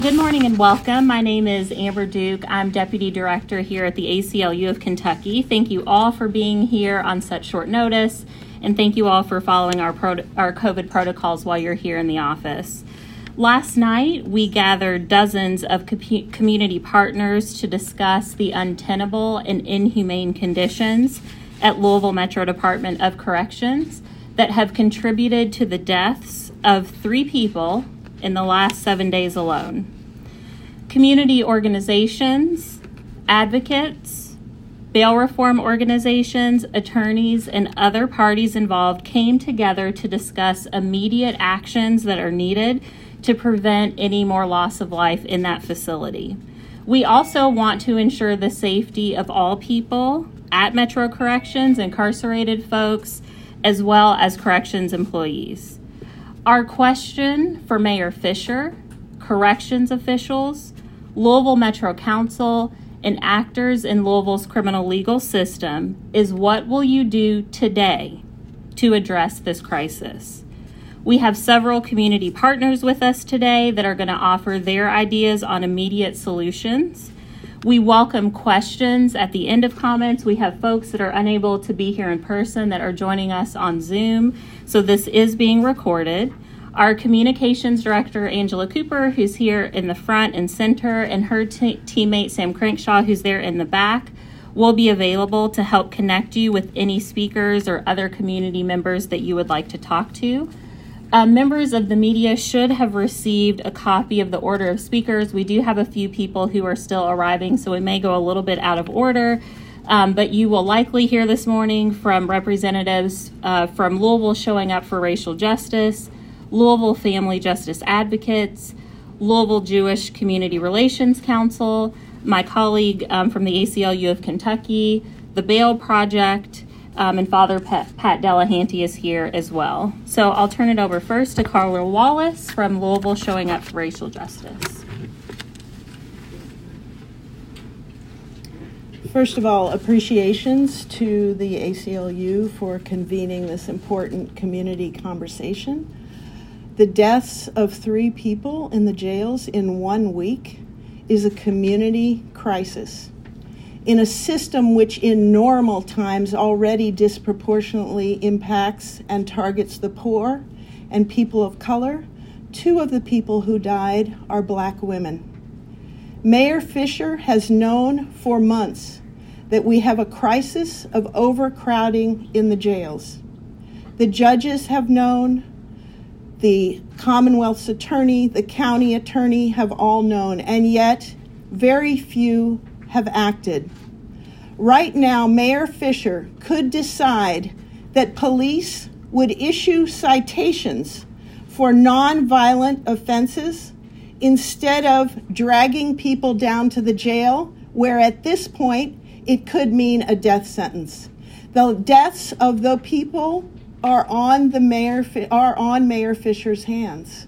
Good morning and welcome. My name is Amber Duke. I'm Deputy Director here at the ACLU of Kentucky. Thank you all for being here on such short notice, and thank you all for following our COVID protocols while you're here in the office. Last night, we gathered dozens of community partners to discuss the untenable and inhumane conditions at Louisville Metro Department of Corrections that have contributed to the deaths of 3 people in the last 7 days alone. Community organizations, advocates, bail reform organizations, attorneys, and other parties involved came together to discuss immediate actions that are needed to prevent any more loss of life in that facility. We also want to ensure the safety of all people at Metro Corrections, incarcerated folks, as well as corrections employees. Our question for Mayor Fisher, corrections officials, Louisville Metro Council, and actors in Louisville's criminal legal system is, what will you do today to address this crisis? We have several community partners with us today that are going to offer their ideas on immediate solutions. We welcome questions at the end of comments. We have folks that are unable to be here in person that are joining us on Zoom, so this is being recorded. Our communications director, Angela Cooper, who's here in the front and center, and her teammate, Sam Crankshaw, who's there in the back, will be available to help connect you with any speakers or other community members that you would like to talk to. Members of the media should have received a copy of the order of speakers. We do have a few people who are still arriving, so we may go a little bit out of order, but you will likely hear this morning from representatives from Louisville Showing Up for Racial Justice, Louisville Family Justice Advocates, Louisville Jewish Community Relations Council, my colleague from the ACLU of Kentucky, the Bail Project, and Father Pat Delahanty is here as well. So I'll turn it over first to Carla Wallace from Louisville Showing Up for Racial Justice. First of all, appreciations to the ACLU for convening this important community conversation. The deaths of 3 people in the jails in 1 week is a community crisis. In a system which in normal times already disproportionately impacts and targets the poor and people of color, 2 of the people who died are Black women. Mayor Fisher has known for months that we have a crisis of overcrowding in the jails. The judges have known, the Commonwealth's attorney, the county attorney have all known, and yet very few have acted. Right now, Mayor Fisher could decide that police would issue citations for nonviolent offenses instead of dragging people down to the jail, where at this point it could mean a death sentence. The deaths of the people are on Mayor Fisher's hands.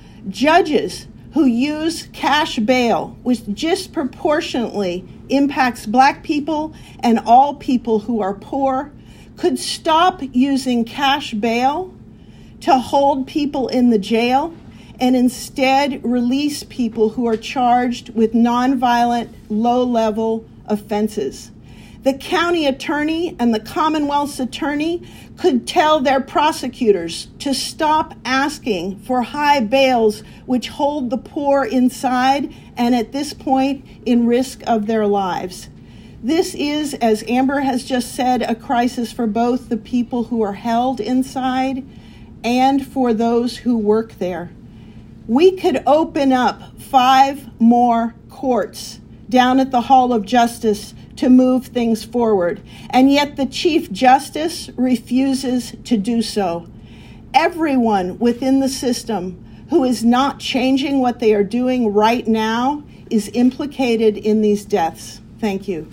Judges who use cash bail, which disproportionately impacts Black people and all people who are poor, could stop using cash bail to hold people in the jail and instead release people who are charged with nonviolent, low-level offenses. The county attorney and the Commonwealth's attorney could tell their prosecutors to stop asking for high bails which hold the poor inside and at this point in risk of their lives. This is, as Amber has just said, a crisis for both the people who are held inside and for those who work there. We could open up 5 more courts down at the Hall of Justice to move things forward, and yet the Chief Justice refuses to do so. Everyone within the system who is not changing what they are doing right now is implicated in these deaths. Thank you.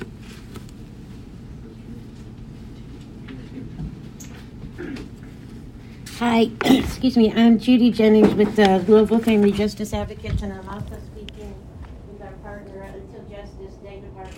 Hi, excuse me, I'm Judy Jennings with the Louisville Family Justice Advocates, and I'm also speaking with our partner Until Justice, David Harper,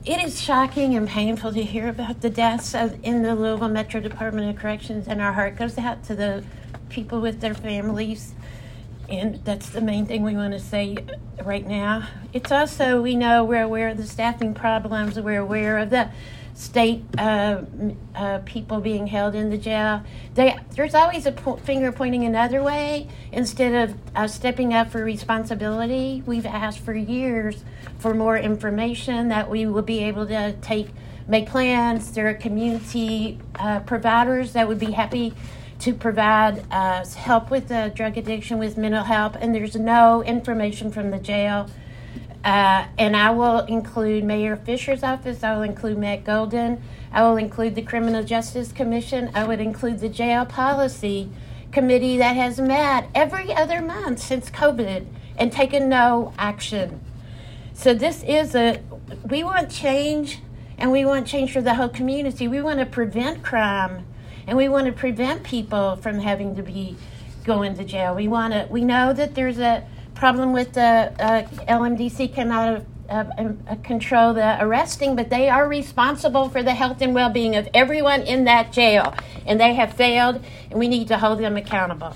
It is shocking and painful to hear about the deaths in the Louisville Metro Department of Corrections, and our heart goes out to the people with their families. And that's the main thing we want to say right now. It's also, we're aware of the staffing problems. We're aware of the state people being held in the jail. There's always a finger pointing another way instead of stepping up for responsibility. We've asked for years for more information that we will be able to make plans. There are community providers that would be happy to provide help with drug addiction, with mental health, and there's no information from the jail. And I will include Mayor Fisher's office. I will include Matt Golden. I will include the Criminal Justice Commission. I would include the Jail Policy Committee that has met every other month since COVID and taken no action. So we want change, and we want change for the whole community. We want to prevent crime, and we want to prevent people from having to going to jail. We know that there's a problem with the LMDC cannot control the arresting, but they are responsible for the health and well-being of everyone in that jail, and they have failed, and we need to hold them accountable.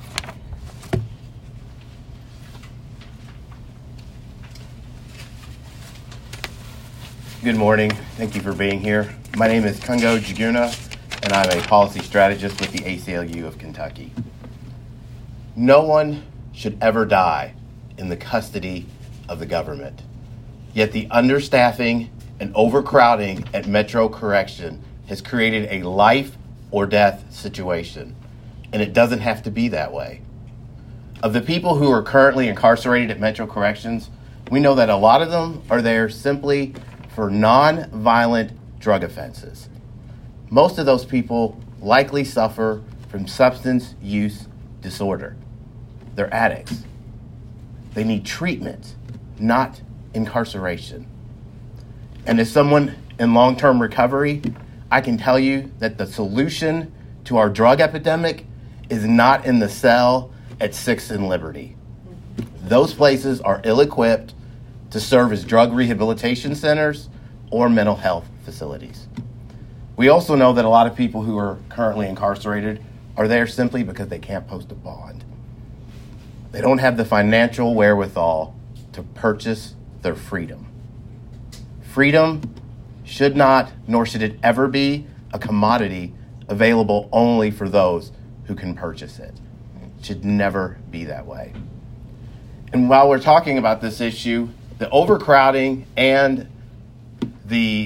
Good morning. Thank you for being here. My name is Kungo Jaguna, and I'm a policy strategist with the ACLU of Kentucky. No one should ever die in the custody of the government. Yet the understaffing and overcrowding at Metro Correction has created a life or death situation, and it doesn't have to be that way. Of the people who are currently incarcerated at Metro Corrections, we know that a lot of them are there simply for non-violent drug offenses. Most of those people likely suffer from substance use disorder. They're addicts. They need treatment, not incarceration. And as someone in long-term recovery, I can tell you that the solution to our drug epidemic is not in the cell at 6 and Liberty. Those places are ill-equipped to serve as drug rehabilitation centers or mental health facilities. We also know that a lot of people who are currently incarcerated are there simply because they can't post a bond. They don't have the financial wherewithal to purchase their freedom. Freedom should not, nor should it ever be, a commodity available only for those who can purchase it. It should never be that way. And while we're talking about this issue, the overcrowding and the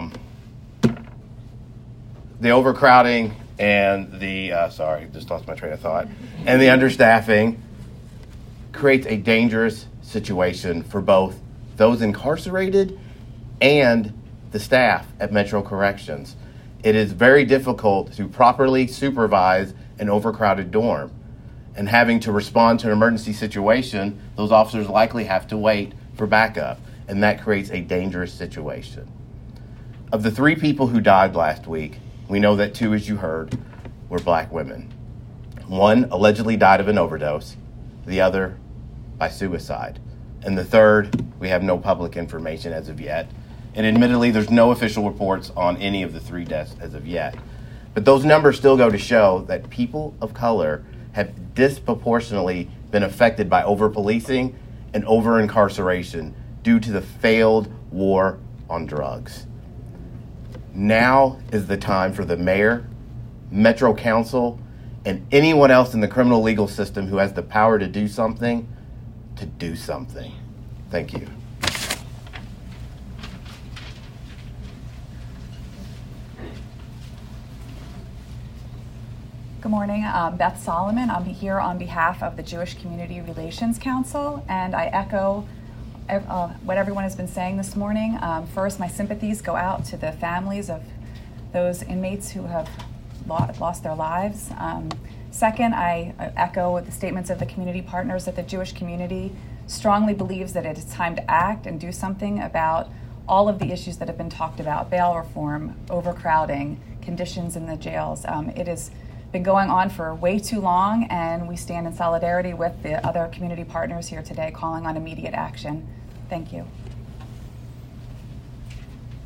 overcrowding and just lost my train of thought, and the understaffing creates a dangerous situation for both those incarcerated and the staff at Metro Corrections. It is very difficult to properly supervise an overcrowded dorm. And having to respond to an emergency situation, those officers likely have to wait for backup, and that creates a dangerous situation. Of the 3 people who died last week, we know that 2, as you heard, were black women. 1 allegedly died of an overdose, the other by suicide. And the 3rd, we have no public information as of yet. And admittedly, there's no official reports on any of the 3 deaths as of yet. But those numbers still go to show that people of color have disproportionately been affected by over-policing and over-incarceration due to the failed war on drugs. Now is the time for the mayor, Metro Council, and anyone else in the criminal legal system who has the power to do something, to do something. Thank you. Good morning, Beth Solomon. I'm here on behalf of the Jewish Community Relations Council, and I echo what everyone has been saying this morning. First, my sympathies go out to the families of those inmates who have lost their lives. Second, I echo the statements of the community partners that the Jewish community strongly believes that it is time to act and do something about all of the issues that have been talked about: bail reform, overcrowding, conditions in the jails. It has been going on for way too long, and we stand in solidarity with the other community partners here today calling on immediate action. Thank you.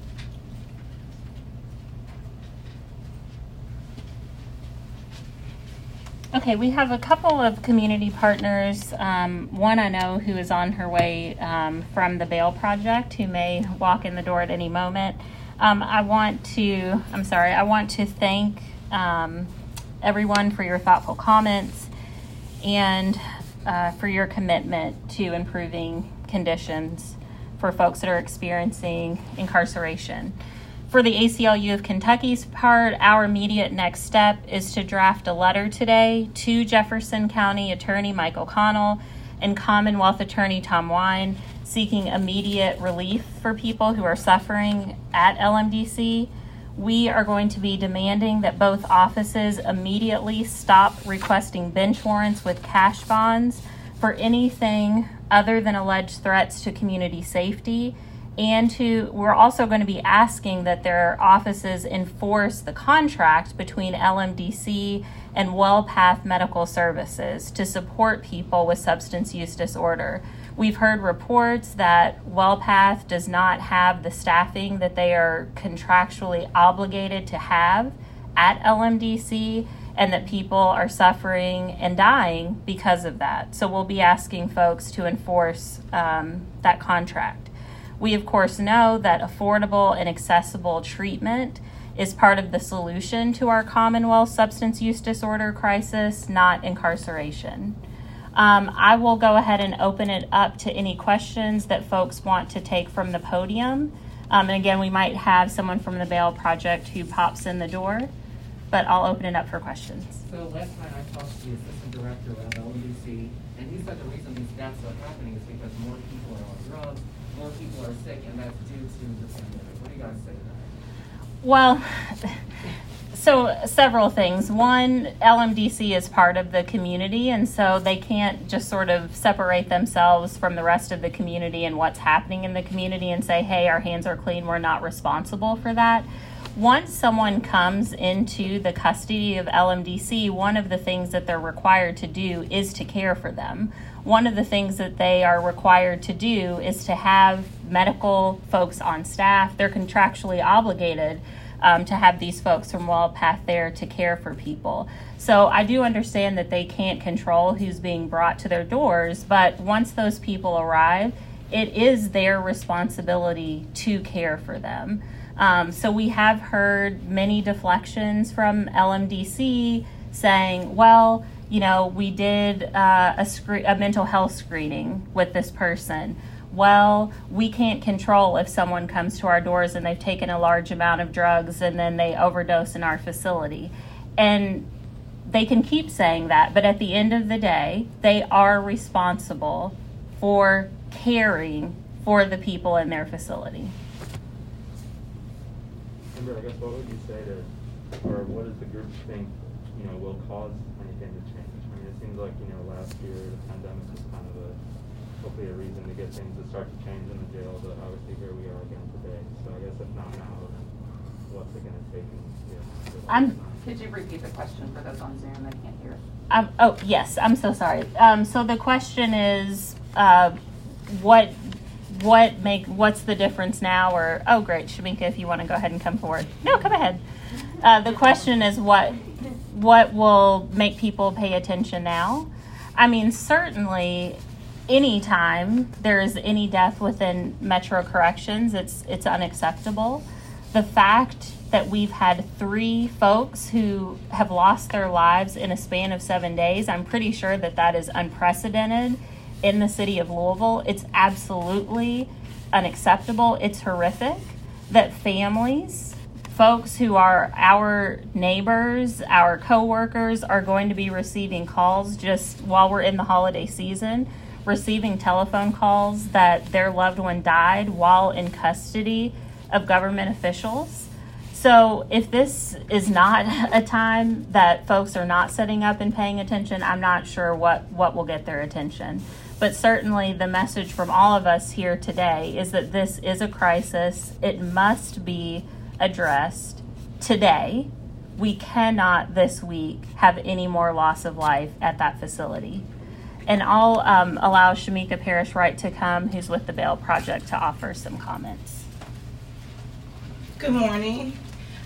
Okay, we have a couple of community partners. One I know who is on her way from the Bail Project, who may walk in the door at any moment. I want to thank everyone for your thoughtful comments and for your commitment to improving conditions for folks that are experiencing incarceration. For the ACLU of Kentucky's part, our immediate next step is to draft a letter today to Jefferson County Attorney Michael Connell and Commonwealth Attorney Tom Wine, seeking immediate relief for people who are suffering at LMDC. We are going to be demanding that both offices immediately stop requesting bench warrants with cash bonds for anything other than alleged threats to community safety. And we're also going to be asking that their offices enforce the contract between LMDC and WellPath Medical Services to support people with substance use disorder. We've heard reports that WellPath does not have the staffing that they are contractually obligated to have at LMDC, and that people are suffering and dying because of that. So we'll be asking folks to enforce that contract. We, of course, know that affordable and accessible treatment is part of the solution to our Commonwealth substance use disorder crisis, not incarceration. I will go ahead and open it up to any questions that folks want to take from the podium. And again, we might have someone from the Bail Project who pops in the door, but I'll open it up for questions. So last night I talked to the assistant director of LMDC, and he said the reason these deaths are happening is because more people are on drugs, more people are sick, and that's due to the pandemic. What do you guys say to that? Well, so several things. One, LMDC is part of the community, and so they can't just sort of separate themselves from the rest of the community and what's happening in the community and say, hey, our hands are clean, we're not responsible for that. Once someone comes into the custody of LMDC, one of the things that they're required to do is to care for them. One of the things that they are required to do is to have medical folks on staff. They're contractually obligated to have these folks from WellPath there to care for people. So I do understand that they can't control who's being brought to their doors, but once those people arrive, it is their responsibility to care for them. So we have heard many deflections from LMDC saying, well, you know, we did a mental health screening with this person. Well, we can't control if someone comes to our doors and they've taken a large amount of drugs and then they overdose in our facility. And they can keep saying that, but at the end of the day, they are responsible for caring for the people in their facility. Amber, I guess what would you say to, or what does the group think, will cause anything to change? I mean, it seems like, last year the pandemic was kind of hopefully a reason to get things to start to change in the jail, but obviously here we are again today. So I guess if not now, then what's it going to take? Could you repeat the question for those on Zoom that can't hear? Oh, yes, I'm so sorry. So the question is, what's the difference now? Or, oh, great, Shamika, if you want to go ahead and come forward. No, come ahead. The question is what will make people pay attention now? I mean, certainly anytime there is any death within Metro Corrections, it's unacceptable. The fact that we've had 3 folks who have lost their lives in a span of 7 days, I'm pretty sure that is unprecedented in the city of Louisville. It's absolutely unacceptable. It's horrific that families, folks who are our neighbors, our coworkers, are going to be receiving calls just while we're in the holiday season, receiving telephone calls that their loved one died while in custody of government officials. So if this is not a time that folks are not sitting up and paying attention, I'm not sure what will get their attention. But certainly the message from all of us here today is that this is a crisis. It must be addressed today. We cannot this week have any more loss of life at that facility. And I'll allow Shamika Parrish-Wright to come, who's with the Bail Project, to offer some comments. Good morning.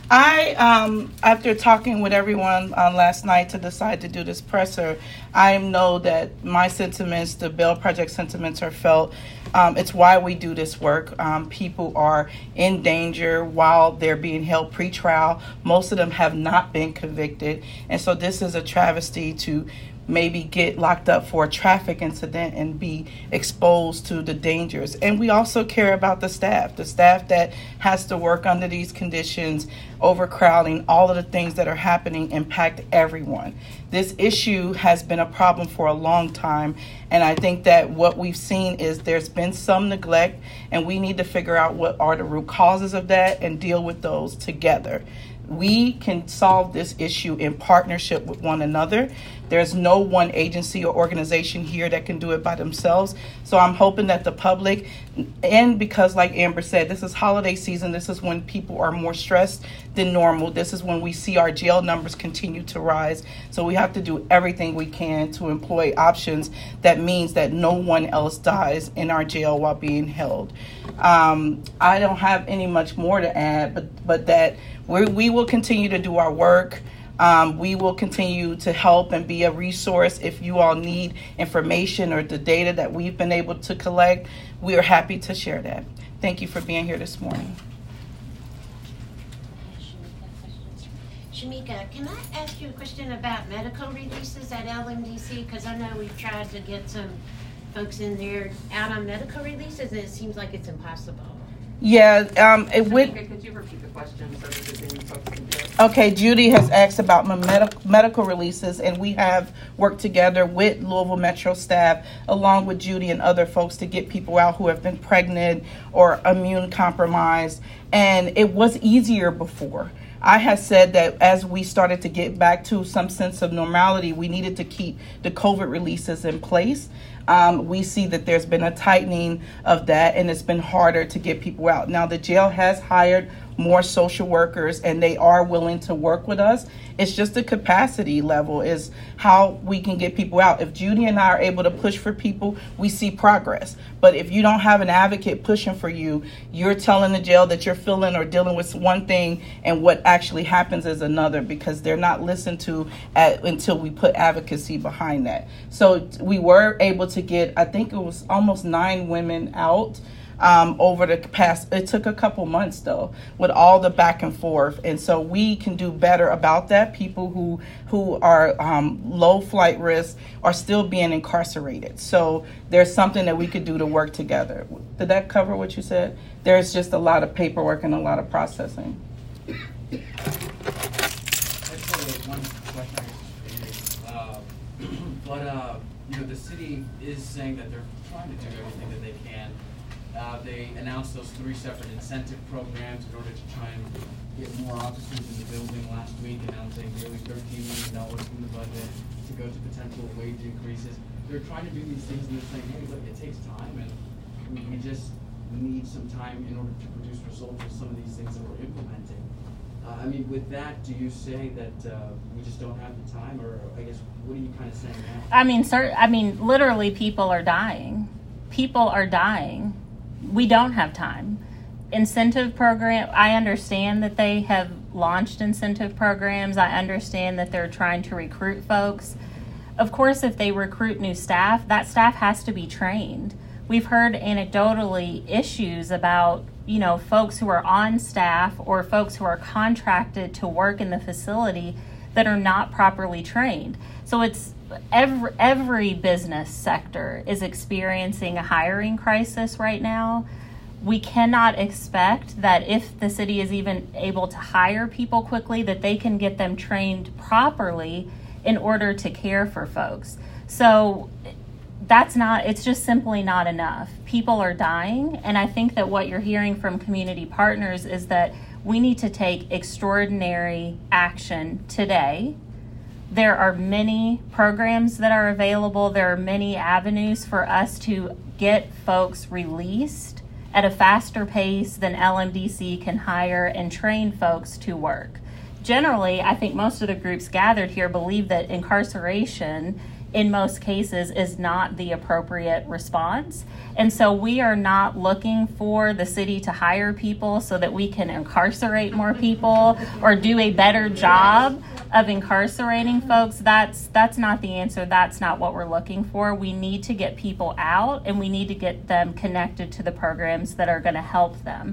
After talking with everyone last night to decide to do this presser, I know that my sentiments, the Bail Project sentiments, are felt. It's why we do this work. People are in danger while they're being held pretrial. Most of them have not been convicted. And so this is a travesty to maybe get locked up for a traffic incident and be exposed to the dangers. And we also care about the staff that has to work under these conditions, overcrowding, all of the things that are happening impact everyone. This issue has been a problem for a long time, and I think that what we've seen is there's been some neglect, and we need to figure out what are the root causes of that and deal with those together. We can solve this issue in partnership with one another. There's no one agency or organization here that can do it by themselves. So I'm hoping that the public, and because like Amber said, this is holiday season, this is when people are more stressed than normal. This is when we see our jail numbers continue to rise. So we have to do everything we can to employ options that means that no one else dies in our jail while being held. I don't have any much more to add, but that we will continue to do our work. We will continue to help and be a resource. If you all need information or the data that we've been able to collect, we are happy to share that. Thank you for being here this morning. Shamika, can I ask you a question about medical releases at LMDC? Because I know we've tried to get some folks in there out on medical releases, and it seems like it's impossible. Yeah, Shamika, could you repeat the question so that the folks can hear? Okay, Judy has asked about my medical releases, and we have worked together with Louisville Metro staff, along with Judy and other folks, to get people out who have been pregnant or immune compromised, and it was easier before. I had said that as we started to get back to some sense of normality, we needed to keep the COVID releases in place. We see that there's been a tightening of that, and it's been harder to get people out. Now, the jail has hired more social workers, and they are willing to work with us. It's just the capacity level is how we can get people out. If Judy and I are able to push for people, we see progress. But if you don't have an advocate pushing for you, you're telling the jail that you're feeling or dealing with one thing, and what actually happens is another, because they're not listened to until we put advocacy behind that. So we were able to get, I think it was almost 9 women out over the past. It took a couple months though, with all the back and forth, and so we can do better about that. People who are low flight risk are still being incarcerated, so there's something that we could do to work together. Did that cover what you said? There's just a lot of paperwork and a lot of processing. I just have one question, the city is saying that they're trying to do everything that they can. They announced those 3 separate incentive programs in order to try and get more officers in the building last week, announcing nearly $13 million from the budget to go to potential wage increases. They're trying to do these things, and they're saying, hey, look, it takes time, and we just need some time in order to produce results with some of these things that we're implementing. With that, do you say that we just don't have the time, or I guess, what are you kind of saying now? Literally, people are dying. People are dying. We don't have time. Incentive program, I understand that they have launched incentive programs. I understand that they're trying to recruit folks. Of course, if they recruit new staff, that staff has to be trained. We've heard anecdotally issues about, folks who are on staff or folks who are contracted to work in the facility that are not properly trained. So it's every business sector is experiencing a hiring crisis right now. We cannot expect that if the city is even able to hire people quickly, that they can get them trained properly in order to care for folks. So it's just simply not enough. People are dying, and I think that what you're hearing from community partners is that we need to take extraordinary action today. There are many programs that are available. There are many avenues for us to get folks released at a faster pace than LMDC can hire and train folks to work. Generally, I think most of the groups gathered here believe that incarceration in most cases is not the appropriate response. And so we are not looking for the city to hire people so that we can incarcerate more people or do a better job of incarcerating folks. That's not the answer. That's not what we're looking for. We need to get people out, and we need to get them connected to the programs that are going to help them.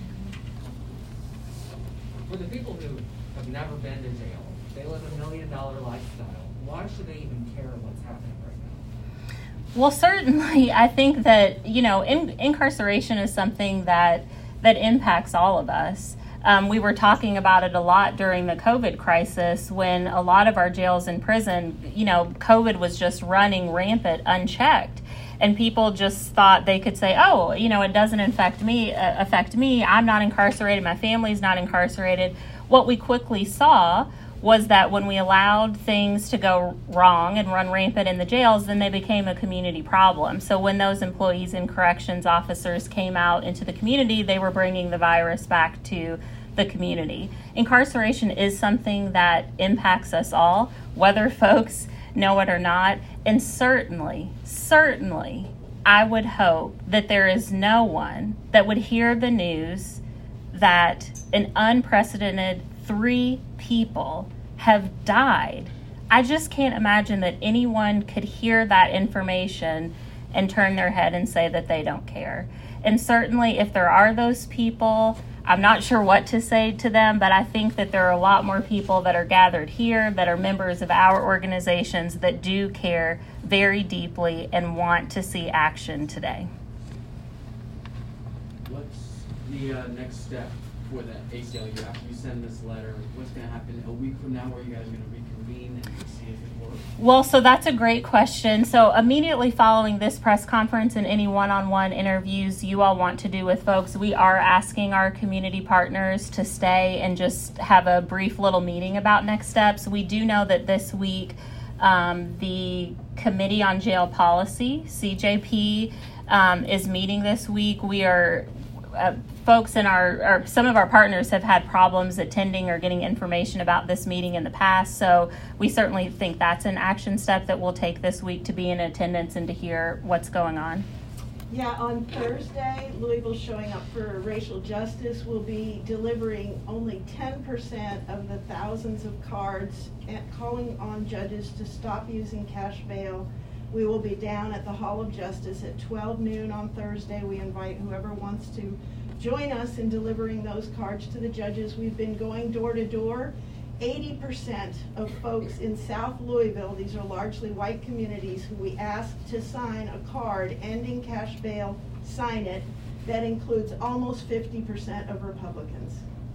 For the people who have never been to jail, they live a $1 million lifestyle. Why should they even care what's happening right now? Well, certainly, I think that, incarceration is something that impacts all of us. We were talking about it a lot during the COVID crisis when a lot of our jails and prison, COVID was just running rampant, unchecked. And people just thought they could say, oh, it doesn't affect me. I'm not incarcerated. My family's not incarcerated. What we quickly saw was that when we allowed things to go wrong and run rampant in the jails, then they became a community problem. So when those employees and corrections officers came out into the community, they were bringing the virus back to the community. Incarceration is something that impacts us all, whether folks know it or not. And certainly, I would hope that there is no one that would hear the news that an unprecedented 3 people have died. I just can't imagine that anyone could hear that information and turn their head and say that they don't care. And certainly if there are those people, I'm not sure what to say to them, but I think that there are a lot more people that are gathered here that are members of our organizations that do care very deeply and want to see action today. What's the next step for the ACLU after you send this letter? What's going to happen a week from now? Are you guys going to reconvene and see if it works? Well, so that's a great question. So immediately following this press conference and any one-on-one interviews you all want to do with folks, we are asking our community partners to stay and just have a brief little meeting about next steps. We do know that this week the Committee on Jail Policy, CJP, is meeting this week. We are folks in some of our partners have had problems attending or getting information about this meeting in the past, so we certainly think that's an action step that we'll take this week, to be in attendance and to hear what's going on. Yeah, on Thursday, Louisville Showing Up for Racial Justice will be delivering only 10% of the thousands of cards and calling on judges to stop using cash bail. We will be down at the Hall of Justice at 12 noon on Thursday. We invite whoever wants to join us in delivering those cards to the judges. We've been going door to door. 80% of folks in South Louisville, these are largely white communities, who we asked to sign a card ending cash bail, sign it. That includes almost 50% of Republicans.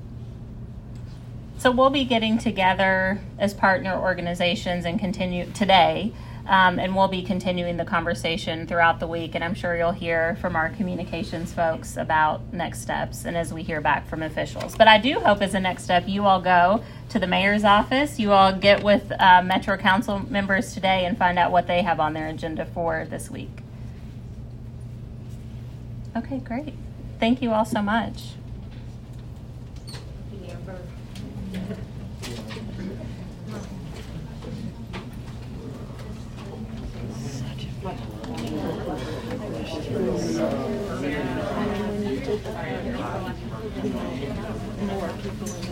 So we'll be getting together as partner organizations and continue today. And we'll be continuing the conversation throughout the week, and I'm sure you'll hear from our communications folks about next steps and as we hear back from officials. But I do hope as a next step you all go to the mayor's office, you all get with Metro Council members today and find out what they have on their agenda for this week. Okay, great. Thank you all so much. More people in